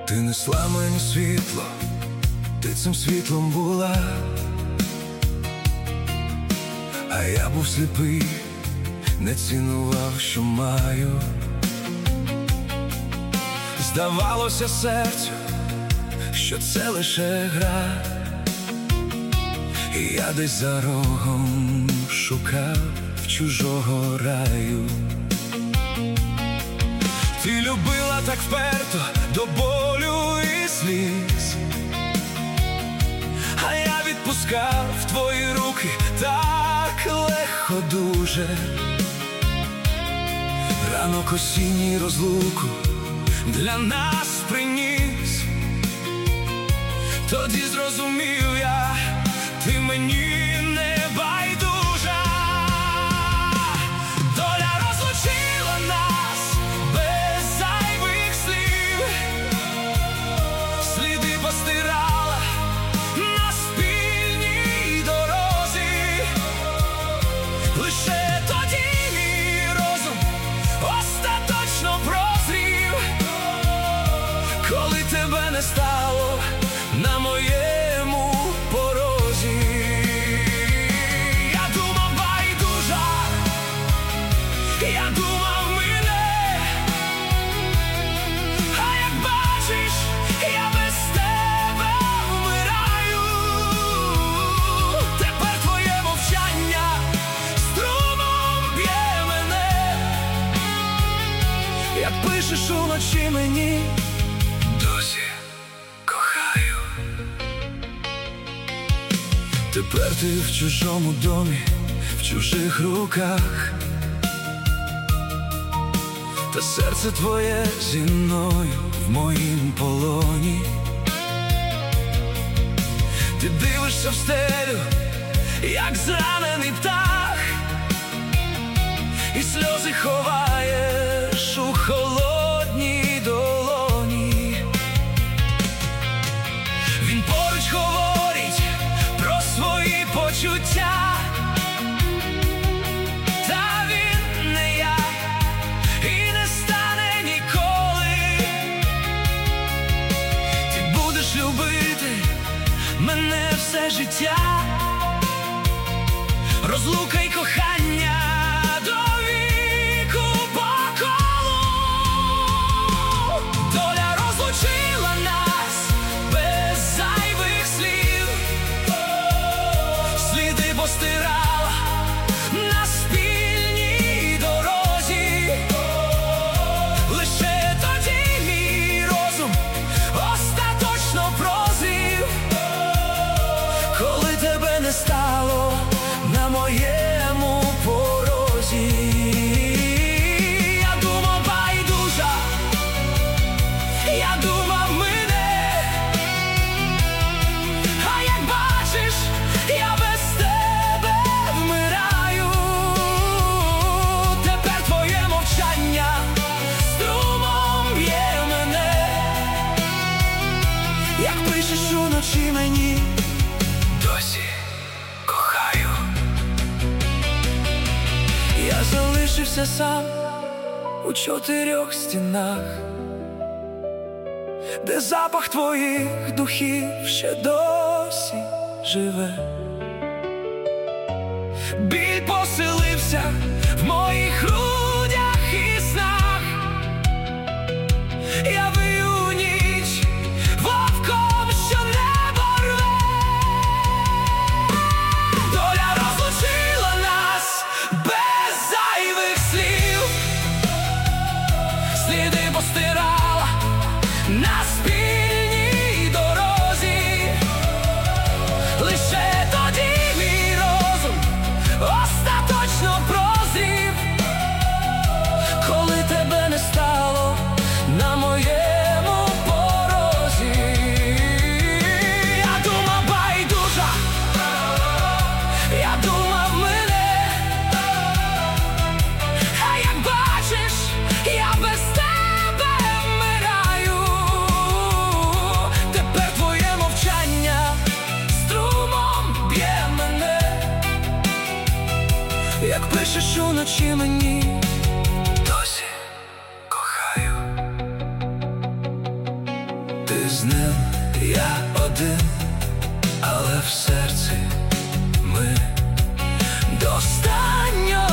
Ти несла мені світло, ти цим світлом була, а я був сліпий, не цінував, що маю. Здавалося серцю, що це лише гра, і я десь за рогом шукав чужого раю. Ти любила так вперто, до болю і сліз, а я відпускав твої руки так легко дуже. Ранок осінній розлуку для нас приніс. Тоді зрозумів я, ти мені не байдужа. Доля розлучила нас без зайвих слів, сліди постирала на спільній дорозі. Лише тоді мій розум остаточно прозрів, коли тебе не стало на моєму порозі. Я думав байдужа, я думав мене, а як бачиш, я без тебе вмираю. Тепер твоє мовчання струмом б'є мене, як пишеш уночі мені. Досі кохаю. Тепер ти в чужому домі, в чужих руках, та серце твоє зі мною в моїм полоні. Ти дивишся в стелю, як зранений птах, і сльози ховаєш у холодній долоні. Він поруч говорить про свої почуття, та він не я і не стане ніколи. Ти будеш любити мене все життя, розлука й кохання до віку по колу. Доля розлучила нас без зайвих слів, сліди постирала на спільній дорозі. Лише тоді мій розум остаточно прозрів, коли тебе не стало на моєму порозі. Я думав байдужа, я думав мене, а як бачиш, я без тебе вмираю. Тепер твоє мовчання струмом б'є мене, як пишеш уночі мені. Досі кохаю. Я залишився сам у 4 стінах, де запах твоїх духів ще досі живе. Біль поселився в моїх грудях і снах. Я вию ніч вовком, що небо рве. Доля розлучила нас без зайвих слів, сліди постирала на спільній дорозі. Лише тоді мій розум остаточно прозрів, коли тебе не стало на моєму порозі. Я думав байдужа, я думав мене, а як бачиш, я без тебе вмираю. Тепер твоє мовчання струмом б'є мене, як пишеш уночі мені. Досі кохаю. з ним я один, але в серці ми до останнього